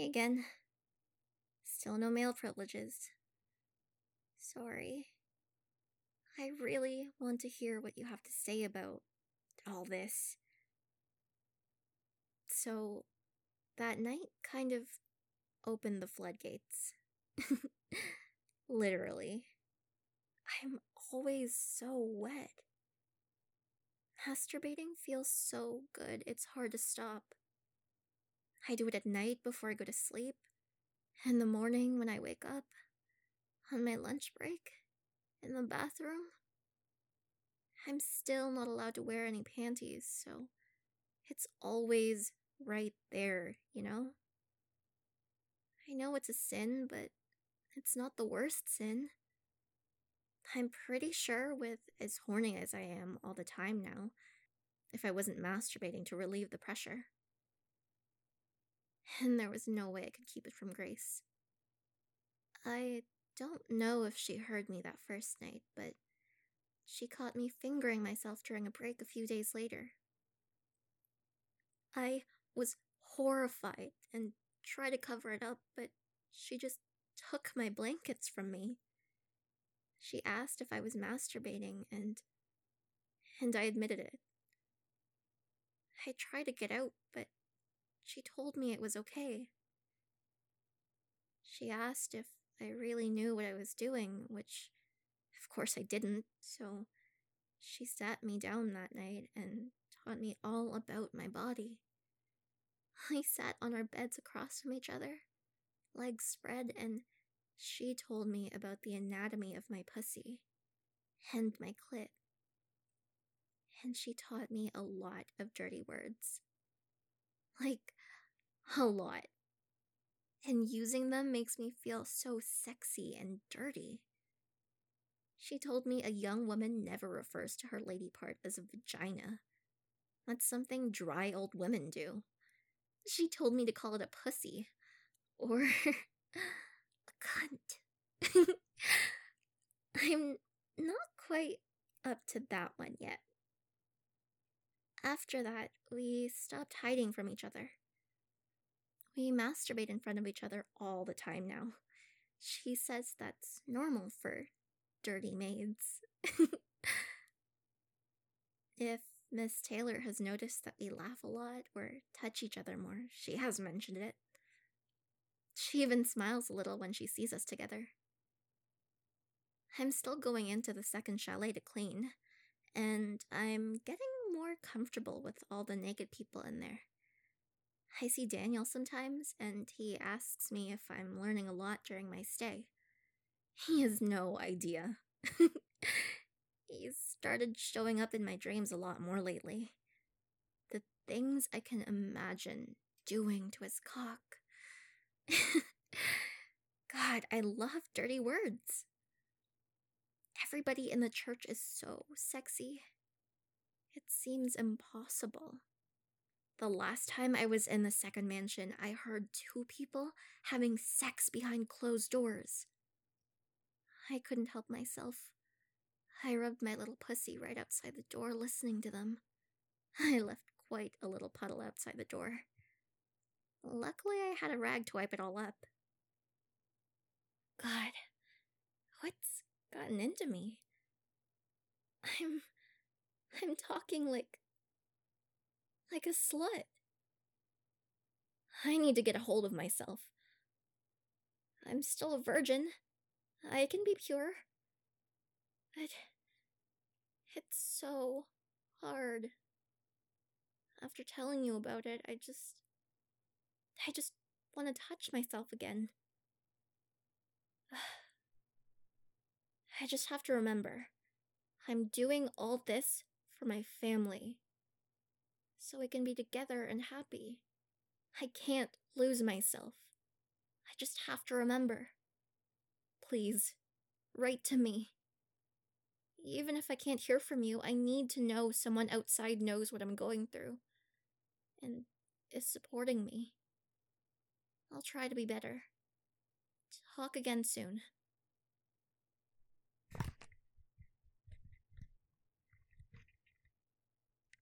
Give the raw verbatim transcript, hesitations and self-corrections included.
Me again. Still no male privileges. Sorry. I really want to hear what you have to say about all this. So, that night kind of opened the floodgates. Literally. I'm always so wet. Masturbating feels so good, it's hard to stop. I do it at night before I go to sleep, in the morning when I wake up, on my lunch break, in the bathroom. I'm still not allowed to wear any panties, so it's always right there, you know? I know it's a sin, but it's not the worst sin. I'm pretty sure with as horny as I am all the time now, if I wasn't masturbating to relieve the pressure. And there was no way I could keep it from Grace. I don't know if she heard me that first night, but she caught me fingering myself during a break a few days later. I was horrified and tried to cover it up, but she just took my blankets from me. She asked if I was masturbating, and and I admitted it. I tried to get out, but she told me it was okay. She asked if I really knew what I was doing, which, of course, I didn't, so she sat me down that night and taught me all about my body. We sat on our beds across from each other, legs spread, and she told me about the anatomy of my pussy and my clit. And she taught me a lot of dirty words. Like, a lot. And using them makes me feel so sexy and dirty. She told me a young woman never refers to her lady part as a vagina. That's something dry old women do. She told me to call it a pussy. Or a cunt. I'm not quite up to that one yet. After that, we stopped hiding from each other. We masturbate in front of each other all the time now. She says that's normal for dirty maids. If Miss Taylor has noticed that we laugh a lot or touch each other more, she has mentioned it. She even smiles a little when she sees us together. I'm still going into the second chalet to clean, and I'm getting more comfortable with all the naked people in there. I see Daniel sometimes, and he asks me if I'm learning a lot during my stay. He has no idea. He's started showing up in my dreams a lot more lately. The things I can imagine doing to his cock. God, I love dirty words. Everybody in the church is so sexy. It seems impossible. The last time I was in the second mansion, I heard two people having sex behind closed doors. I couldn't help myself. I rubbed my little pussy right outside the door listening to them. I left quite a little puddle outside the door. Luckily, I had a rag to wipe it all up. God, what's gotten into me? I'm... I'm talking like... like a slut. I need to get a hold of myself. I'm still a virgin. I can be pure. But... it's so hard. After telling you about it, I just... I just want to touch myself again. I just have to remember, I'm doing all this for my family, so we can be together and happy. I can't lose myself. I just have to remember. Please, write to me. Even if I can't hear from you, I need to know someone outside knows what I'm going through, and is supporting me. I'll try to be better. Talk again soon.